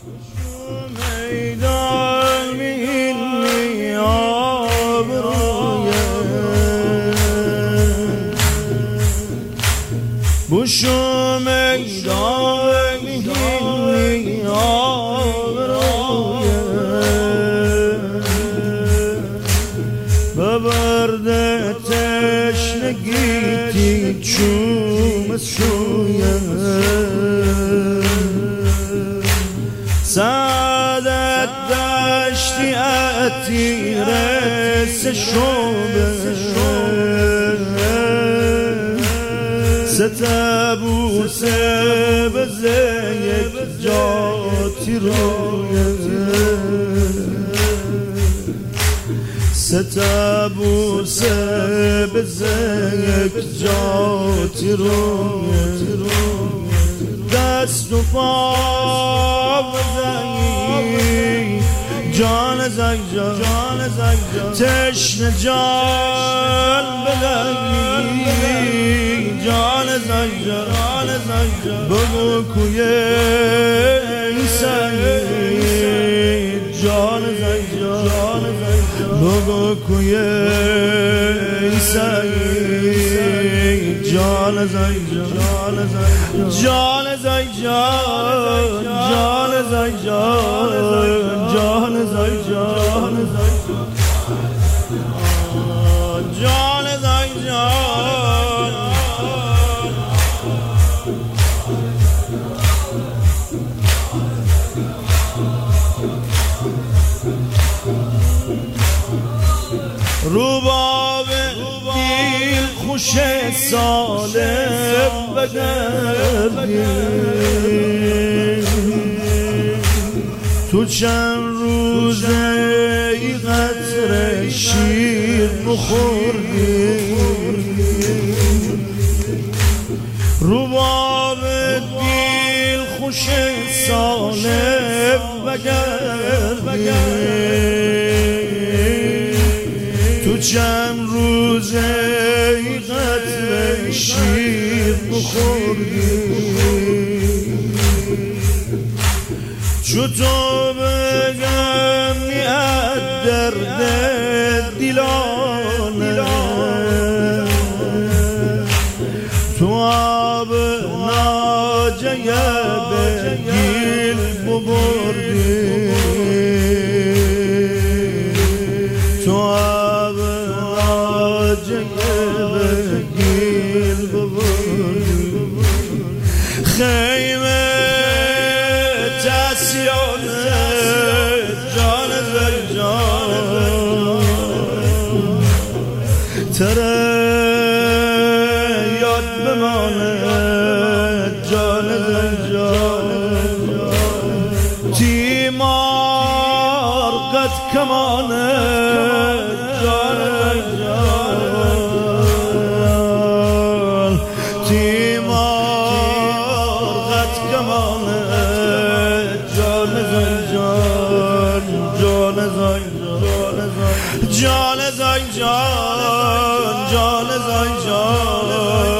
میدان بینی آبروی بوشو میدان بینی آبروی ببرده تشنگیتی چوم سویه سعادت داشتی اتیره سشوبه ستبو سبزه یک جاتی رویه ستبو سبزه یک جاتی رویه دست و پا بزنی جان زنجان تشنه جان بدنی جان زنجان بگو کوی سعید جان زنجان بگو کوی سعید جان زنجان جان زنجان جان زنجان جان زنجان جان زنجان روباب دیل خوش سالم بدردی تو چند روزه ای قطره شیر بخوردی روباب دیل خوش سالم بگردی تو چند روزه ای قطره شیر بخوردی چطور بگم میاد درد دیلانه تو آب ناجه بگیل ببردی تو آب ناجه بگیل ببردی خیمه تسیانه جان زنجان تره یاد بمانه جان زنجان تیمار قد کمانه جان زنجان تیمار قد کمانه جان زنجان جان زنجان جان زنجان